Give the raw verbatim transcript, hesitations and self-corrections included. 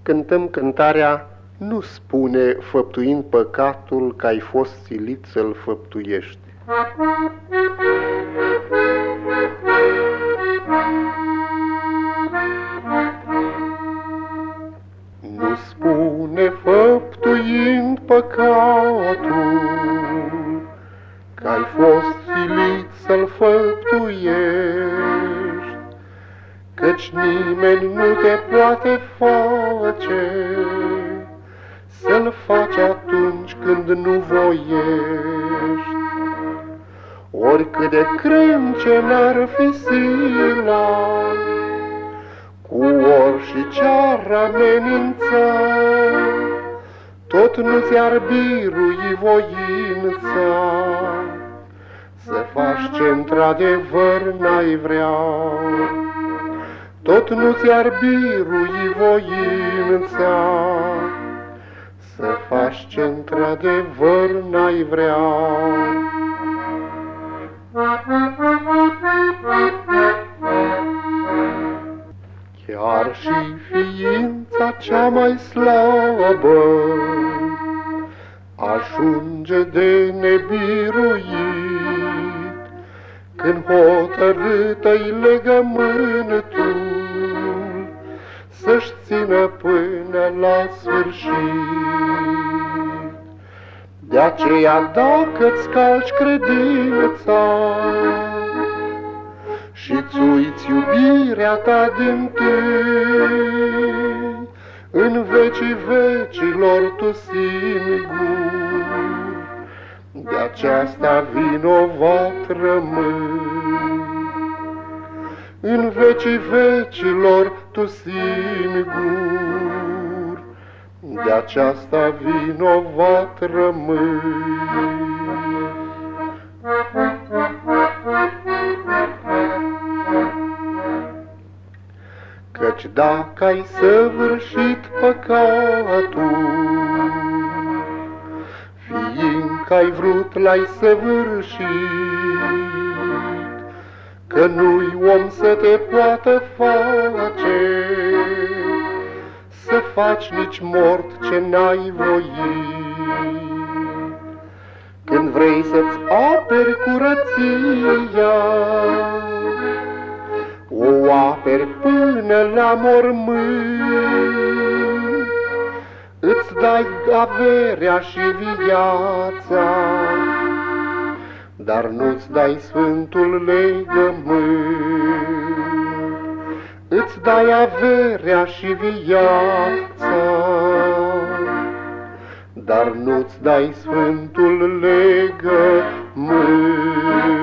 cântăm cântarea Nu spune, făptuind păcatul, că ai fost silit să-l făptuiești. Nu spune, făptuind păcatul, că ai fost silit să-l făptuiești, căci nimeni nu te poate face să-l faci atunci când nu voiești. Oricât de crânce n-ar fi sila, cu or și ce-ar amenința, tot nu ți-ar birui voința să faci ce într-adevăr n-ai vrea. Tot nu ți-ar birui voința să faci ce într-adevăr n-ai vrea. Chiar și ființa cea mai slabă ajunge de nebiruit când hotărâtă-i legământul să-și țină până la sfârșit. De aceea dacă-ți calci credința și-ți uiți iubirea ta dintâi, în vecii vecilor tu singur de aceasta vinovat rămâi. În vecii vecilor tu singur de aceasta vinovat rămâi. Căci dacă ai săvârșit păcatul, fiindcă ai vrut l-ai săvârșit, că nu-i om să te poată face să faci nici mort ce n-ai voit. Când vrei să-ți aperi curăția, o aperi până la mormânt, îți dai averea și viața, dar nu-ți dai sfântul legământ. Îți dai averea și viața, dar nu-ți dai sfântul legământ.